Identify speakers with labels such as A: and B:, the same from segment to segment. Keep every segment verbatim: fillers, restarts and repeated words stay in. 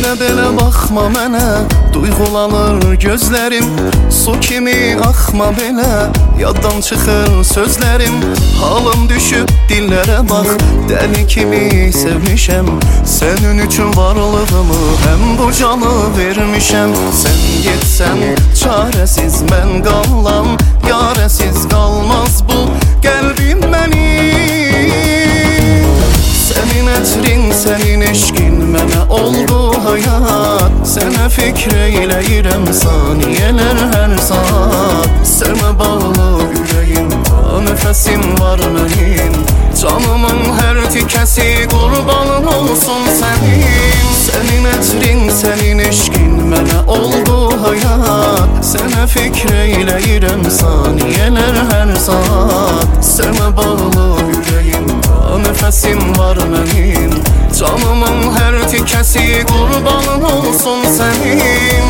A: Belə-belə baxma mənə, duyğulanır gözlərim. Su kimi axma belə, yaddan çıxır sözlərim. Halım düşüb dillərə bax, dəli kimi sevmişəm. Sənin üçün varlığımı, həm bu canı vermişəm. Sən getsən, çarəsiz mən qalam, yarəsiz qalmaz bu qəlbim mənim. Sənin ətrin, sənin eşqin mənə oldu hayat. Sənə fikr eyləyirəm saniyələr hər saat. Sənə bağlı ürəyim, ta nəfəsim var mənim. Canımın hər tikəsi qurbanın olsun sənin. Sənin ətrin, sənin eşqin mənə oldu hayat. Sənə fikr eyləyirəm saniyələr hər saat. Sənə bağlı ürəyim, ta nəfəsim var mənim. Canımın hər tikəsi qurbanın olsun sənin.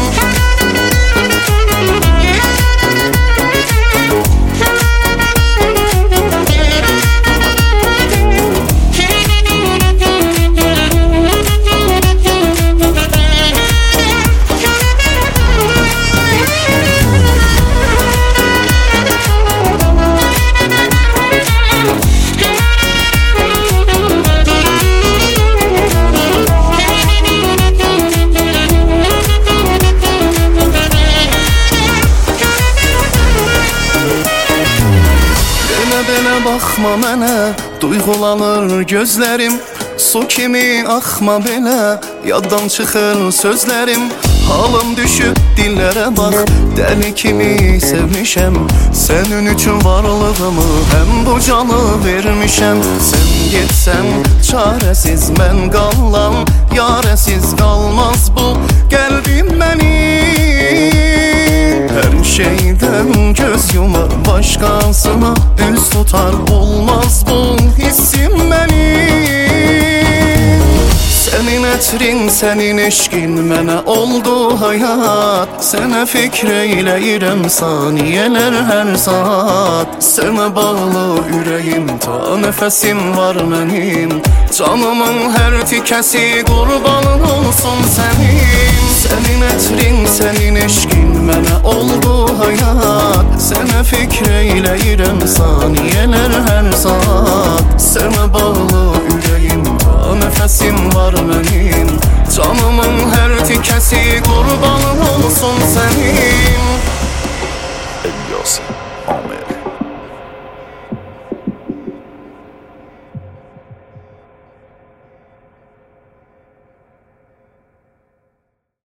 A: Belə baxma mənə, duyğulanır gözlərim. Su kimi axma belə, yaddan çıxır sözlərim. Halım düşüb dillərə bax, dəli kimi sevmişəm. Sənin üçün varlığımı, həm bu canı vermişəm. Sən getsən, çarəsiz mən qalam, yarəsiz qalmaz bu qəlbim mənim. Hər şeydən göz yumar, başqasına üz tutar, olmaz bu hissim mənim. Sənin ətrin, sənin eşqin mənə oldu hayat. Sənə fikr eyləyirəm saniyələr hər saat. Sənə bağlı ürəyim, ta nəfəsim var mənim. Canımın hər tikəsi qurbanın olsun sənin. Sənin ətrin, sənin eşqin mənə oldu hayat. Sənə fikr eyləyirəm saniyələr hər saat. Sənə bağlı ürəyim, ta nəfəsim var mənim. Canımın hər tikəsi qurbanın olsun sənin.
B: Elios Ahmet.